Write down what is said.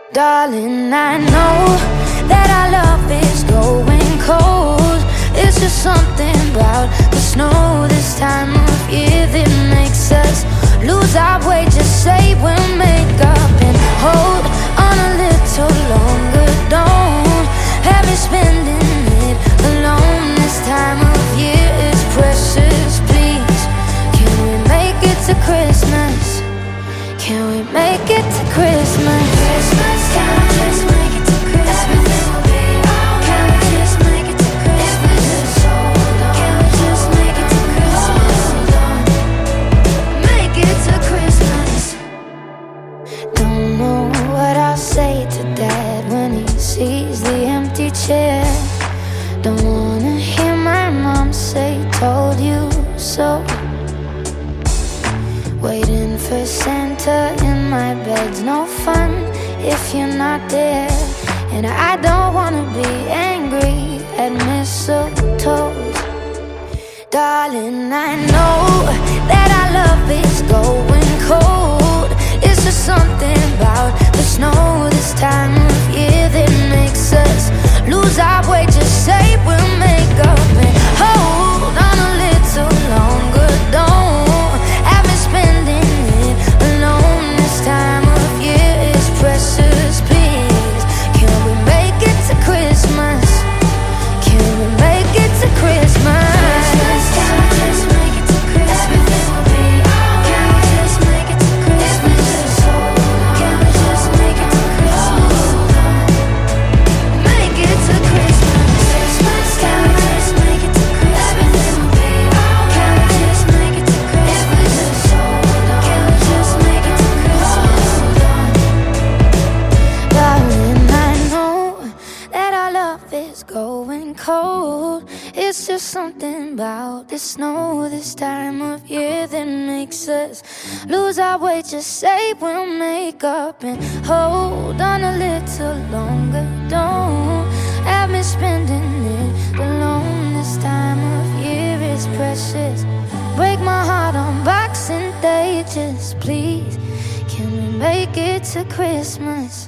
Darling, I know that our love is going cold. It's just something about the snow this time of year that makes us lose our way. Just say we'll make up and hold on a little longer. Don't have me spending it alone. This time of year is precious. Please, can we make it to Christmas? Can we make it to Christmas? Christmas, can we just make it to Christmas? Everything will be alright. Can we just make it to Christmas? Just hold on. Can we just make it to Christmas? Hold on. Make it to Christmas. Don't know what I'll say to Dad when he sees the empty chair. Don't wanna hear my mom say, told you so. Waiting for Santa in my bed's no fun if you're not there. And I don't wanna be angry at mistletoes. Darling, I know that our love is going cold. It's just something about the snow this time of year that makes us lose our way. Just say we'll make up and hold on a little longer. Don't have me spending it alone. This time of year is precious. Please, can we make it to Christmas? Can we make it to Christmas? Can we just make it to Christmas? Everything will be alright. Can we just make it to Christmas? Just hold on. Can we just make it to Christmas? Make it to Christmas. Can we just make it to Christmas? Everything will be alright. Can we just make it to Christmas? Just hold on. Can we just make it to Christmas? Darling, I know that our love is going cold. It's just something about the snow this time of year that makes us lose our way. Just say we'll make up and hold on a little longer. Don't have me spending it alone. This time of year is precious. Break my heart on Boxing Day. Just please, can we make it to Christmas?